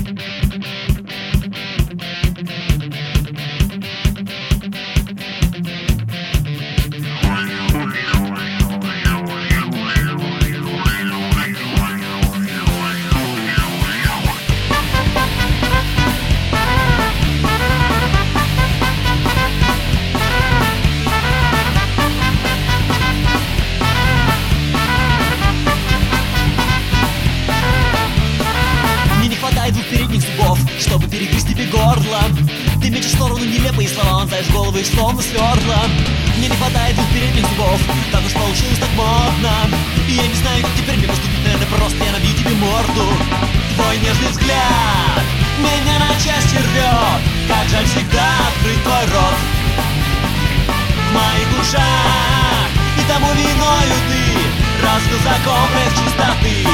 Передних зубов, чтобы перегрызть тебе горло. Ты мечешь в сторону нелепые слова, вонзаешь головы их словно сверла. Мне не хватает двух передних зубов, так уж получилось так модно. И я не знаю, как теперь мне поступить, наверное, просто я набью тебе морду. Твой нежный взгляд меня на части рвет, как жаль всегда открыть твой рот. В моих ушах и тому виною ты разбил за комплекс чистоты.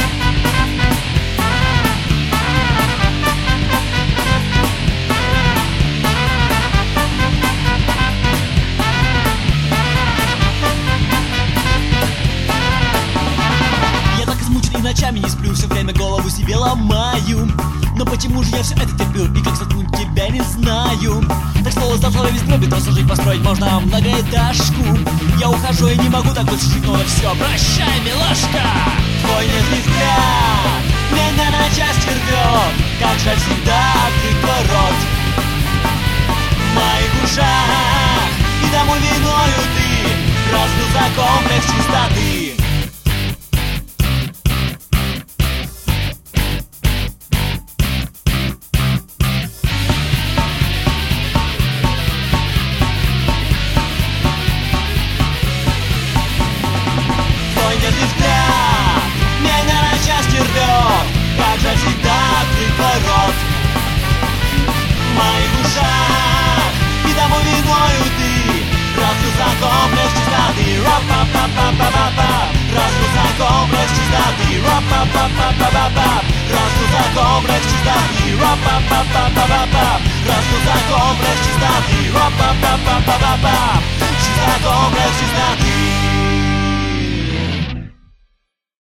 Ночами не сплю, все время голову себе ломаю. Но почему же я все это терплю и как заткнуть тебя не знаю. Так слово за слово весь дробит, просто жить построить можно многоэтажку. Я ухожу и не могу так больше жить, но на все, прощай, милашка. Твой нежный взгляд меня на части рвет, как жаль всегда открыть твой рот. В моих ушах и тому виною ты разбил за комплекс чистоты. Как жаль всегда открыть твой рот. В моих ушах и тому виною ты разбил за комплекс чистоты. Разбил за комплекс чистоты. Разбил за комплекс чистоты. Разбил за комплекс чистоты. Чистота комплекс чистоты.